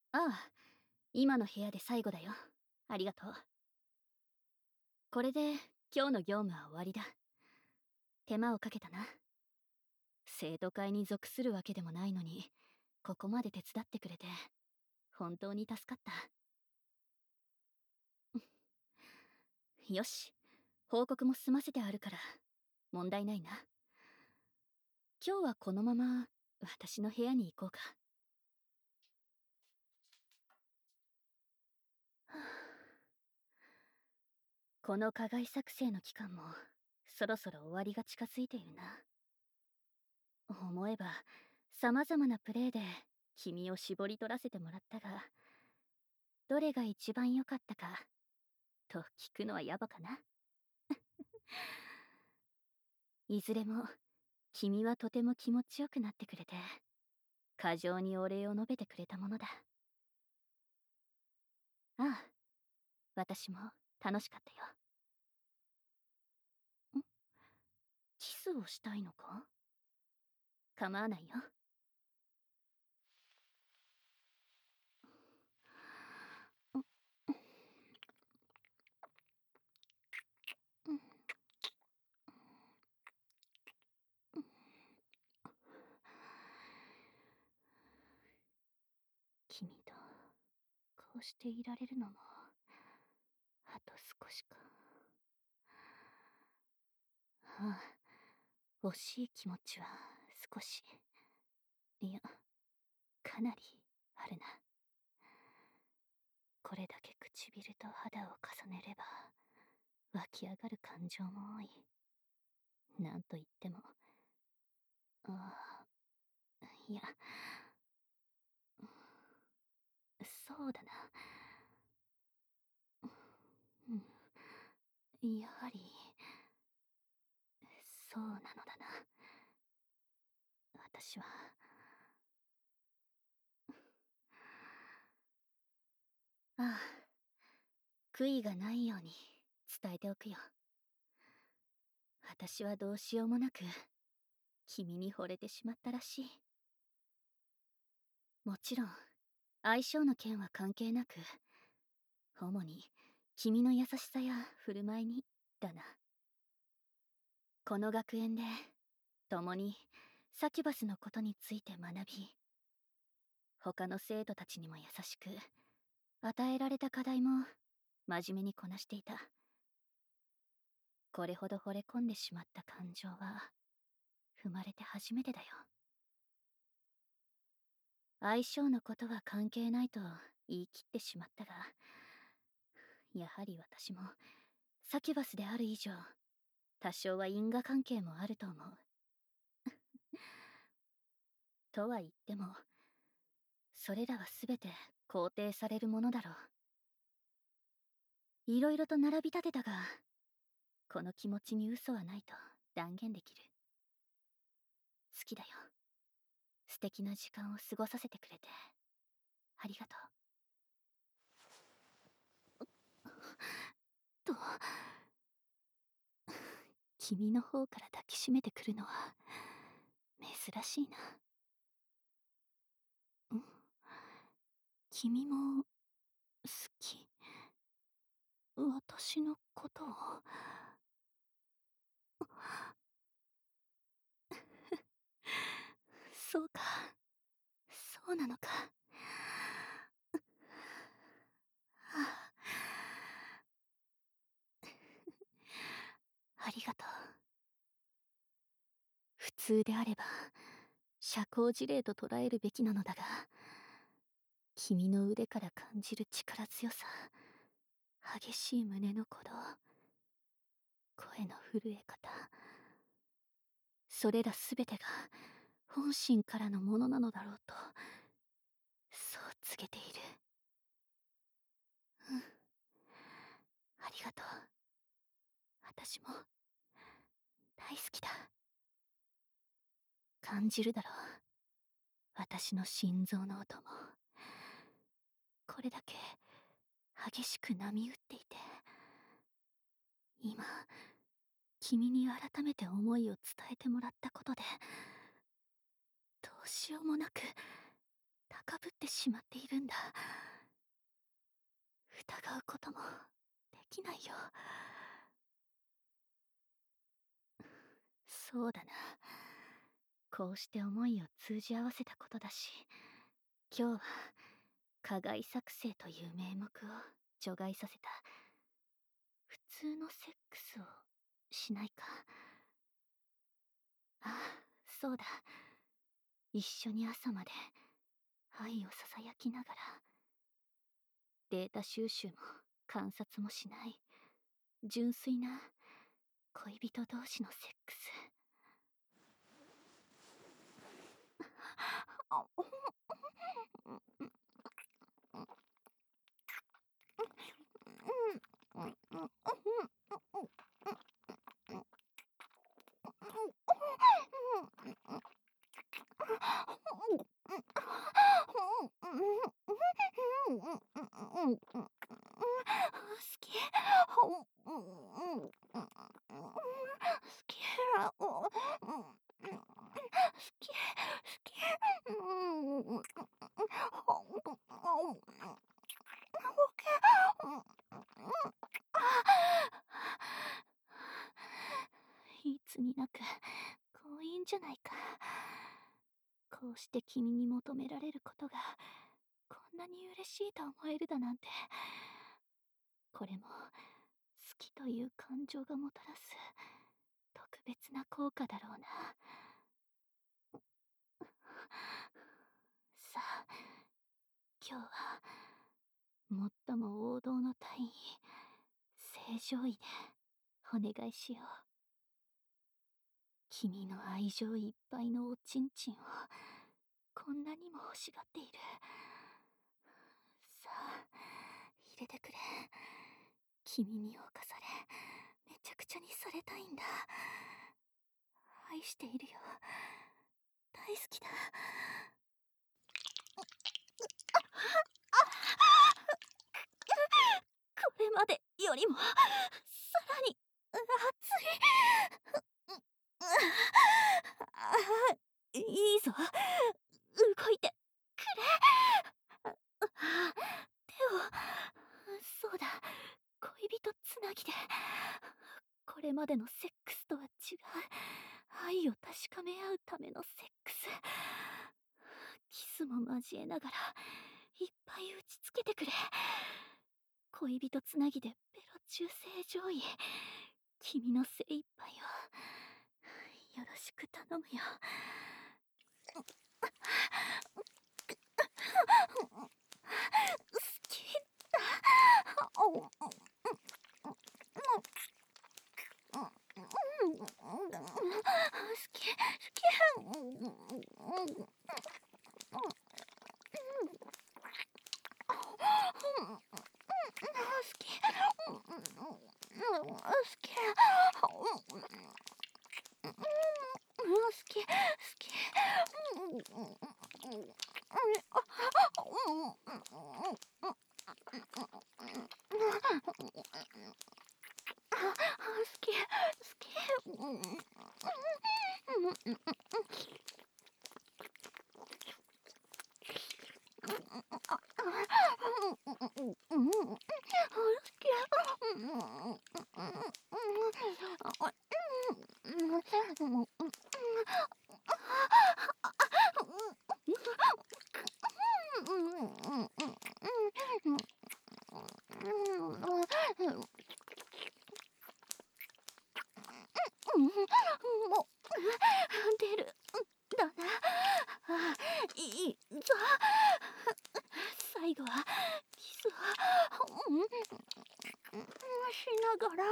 ああ、今の部屋で最後だよ。ありがとう。これで今日の業務は終わりだ。手間をかけたな。生徒会に属するわけでもないのに、ここまで手伝ってくれて、本当に助かった。よし、報告も済ませてあるから、問題ないな。今日はこのまま、私の部屋に行こうか。はあ、この課外作成の期間も、そろそろ終わりが近づいているな。思えば、様々なプレイで、君を絞り取らせてもらったが、どれが一番良かったか、と聞くのは野暮かな。いずれも、君はとても気持ちよくなってくれて、過剰にお礼を述べてくれたものだ。ああ、私も楽しかったよ。ん、キスをしたいのか？構わないよ。ん、うん、うん。君と、こうしていられるのも、あと少しか。ああ、惜しい気持ちは少し、いや、かなりあるな。これだけ唇と肌を重ねれば、湧き上がる感情も多い。なんと言っても、ああ、いや、そうだな。うん、やはり、そうなのだな。私は、ああ、悔いがないように伝えておくよ。私はどうしようもなく、君に惚れてしまったらしい。もちろん、相性の件は関係なく、主に、君の優しさや振る舞いに、だな。この学園で、共に、サキュバスのことについて学び、他の生徒たちにも優しく、与えられた課題も、真面目にこなしていた。これほど惚れ込んでしまった感情は、生まれて初めてだよ。相性のことは関係ないと言い切ってしまったが、やはり私も、サキュバスである以上、多少は因果関係もあると思う。とは言っても、それらはすべて肯定されるものだろう。いろいろと並び立てたが、この気持ちに嘘はないと断言できる。好きだよ。素敵な時間を過ごさせてくれて、ありがとう。と、君の方から抱きしめてくるのは、珍しいな。ん、君も、好き。私のことを。そうか。そうなのか。はあ、ありがとう。普通であれば、社交辞令と捉えるべきなのだが、君の腕から感じる力強さ、激しい胸の鼓動、声の震え方、それらすべてが本心からのものなのだろうと、そう告げている。うん、ありがとう。私も、大好きだ。感じるだろう。私の心臓の音も。これだけ、激しく波打っていて。今、君に改めて思いを伝えてもらったことで、どうしようもなく、 高ぶってしまっているんだ。疑うこともできないよ。そうだな。こうして思いを通じ合わせたことだし、今日は加害作成という名目を除外させた。普通のセックスをしないか。ああ、そうだ。一緒に朝まで愛をささやきながら、データ収集も観察もしない、純粋な恋人同士のセックス。いつになく強引じゃないか。こうして君に求められることがこんなに嬉しいと思えるだなんて。これも好きという感情がもたらす特別な効果だろうな。さあ、今日は最も王道の単位、正常位でお願いしよう。君の愛情いっぱいのおちんちんをこんなにも欲しがっている。さあ、入れてくれ。君に侵され、めちゃくちゃにされたいんだ。愛しているよ。大好きだ。これまでよりもさらに熱い。いいぞ、動いてくれ。手を。そうだ、恋人つなぎで。これまでのセックスとは違う愛を確かめ合うためのセックス。キスも交えながらいっぱい打ちつけてくれ。恋人つなぎでベロ中正常位。君の精一杯をよろしく頼むよ。好きだ。好き。もう出るだな。いいぞ。最後はキスをしながら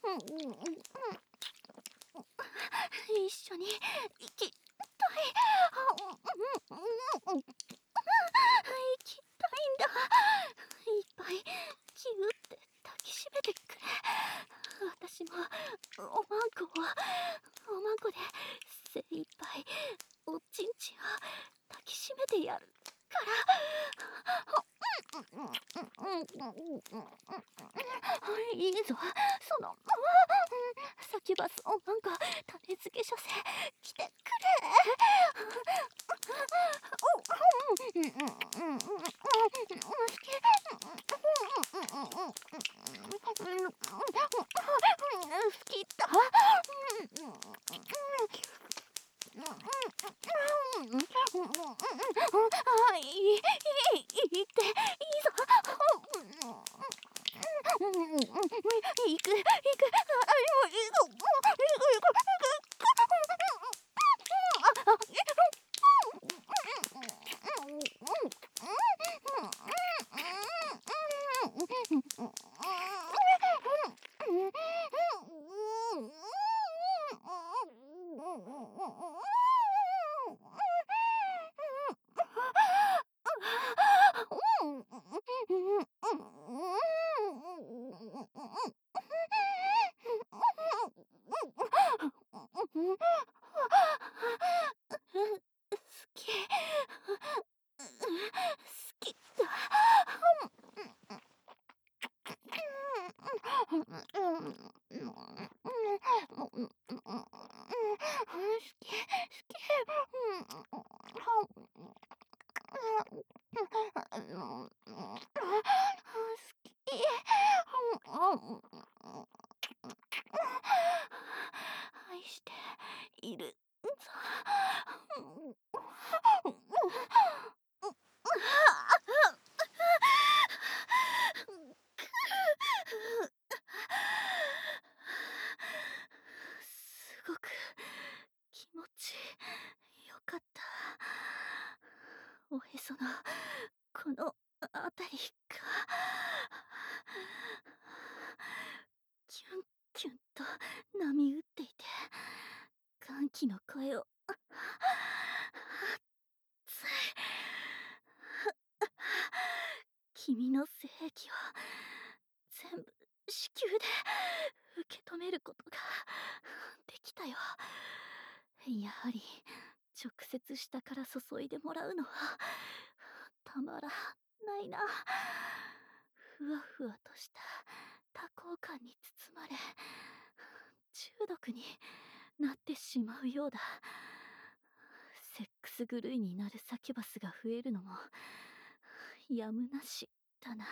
一緒に生きたい。生きたいんだ。いっぱいギュって抱きしめてくれ。私もおまんこで精一杯おちんちんを抱きしめてやるから。いいぞ、そのサキュバスおまんこ種付け処世来てくれ。 あ、いっていいぞ。行く、もう愛しているぞ。すごく気持ちよかった。おへそのこのあたりがキュンキュンと波打っていて、歓喜の声をつい君の性癖を全部子宮で受け止めることができたよ。やはり直接下から注いでもらうのはたまらないな。ふわふわとした多幸感に包まれ、中毒になってしまうようだ。セックス狂いになるサキュバスが増えるのもやむなしだな。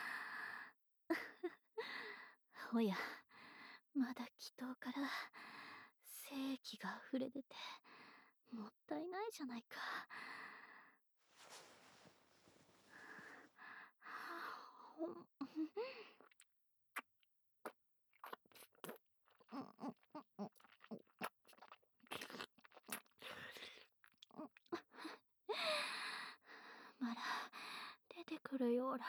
おや、まだ祈祷から精液が溢れ出てもったいないじゃないか。ほんまだ出てくるようだ。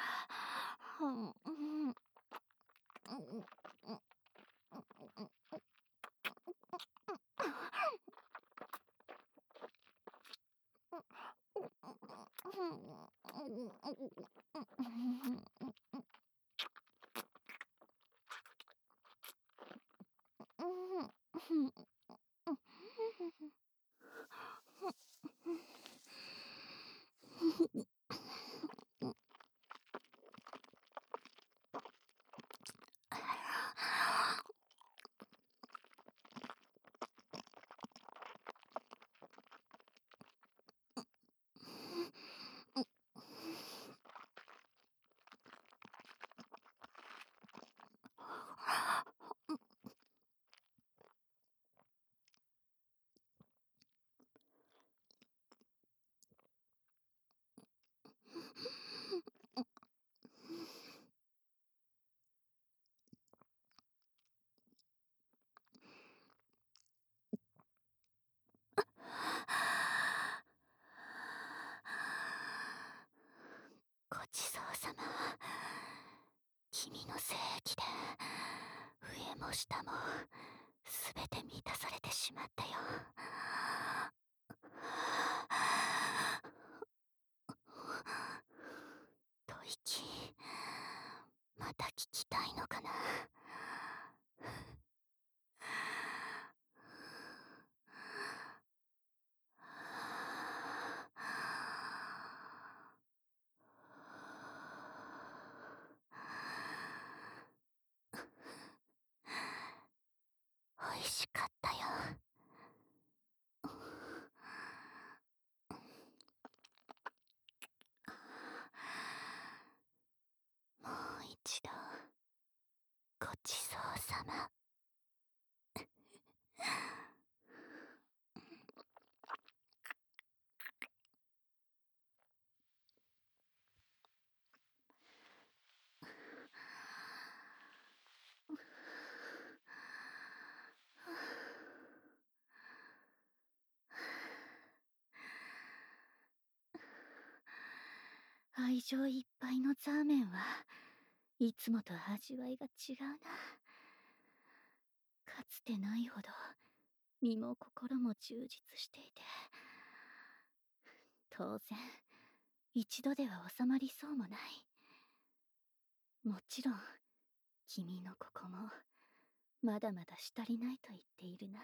ごちそうさま。君の精液で上も下もすべて満たされてしまったよ。吐息、また聞きたいのかな。美味しかったよ。 愛情いっぱいのザーメンはいつもと味わいが違うな。かつてないほど身も心も充実していて、当然一度では収まりそうもない。もちろん君のここもまだまだ足りないと言っているな。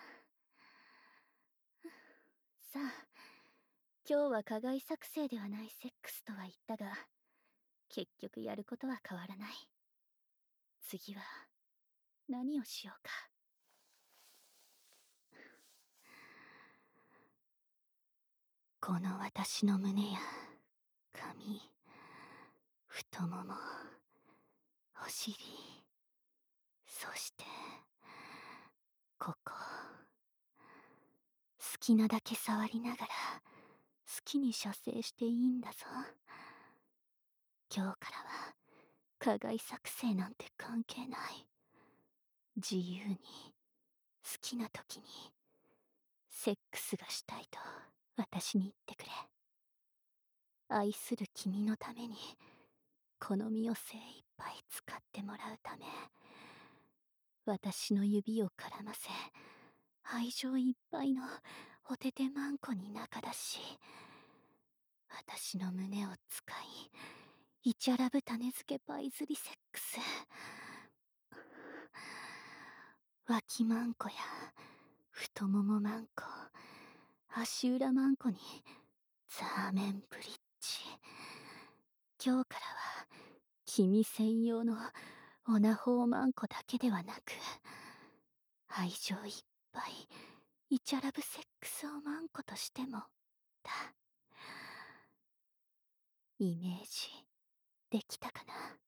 さあ、今日は加害作成ではないセックスとは言ったが、結局やることは変わらない。次は何をしようか。この私の胸や髪、太もも、お尻、そしてここ、好きなだけ触りながら好きに射精していいんだぞ。今日からは加害作成なんて関係ない。自由に好きな時にセックスがしたいと私に言ってくれ。愛する君のためにこの身を精一杯使ってもらうため、私の指を絡ませ愛情いっぱいのおててまんこに仲出し、私の胸を使いイチャラブ種付けパイズリセックス、脇まんこや太ももまんこ、足裏まんこにザーメンブリッジ。今日からは君専用のオナホーマンコだけではなく、愛情いっぱいイチャラブセックスをマンコとしてもだ。イメージできたかな。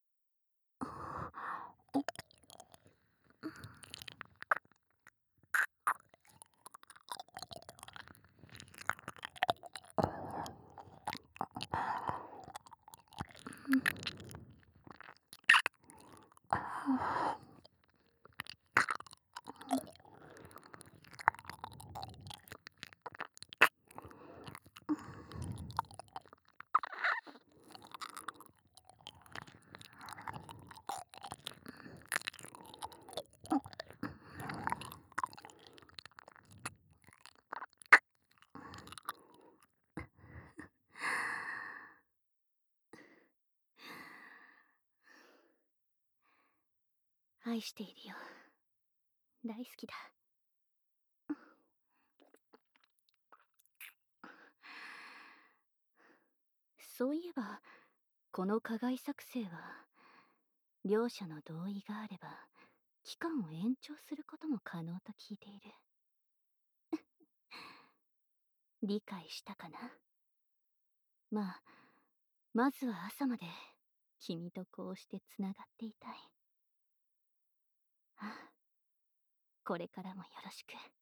愛しているよ。大好きだ。そういえばこの加害作成は両者の同意があれば期間を延長することも可能と聞いている。理解したかな。まあ、まずは朝まで君とこうしてつながっていたい。ああ、これからもよろしく。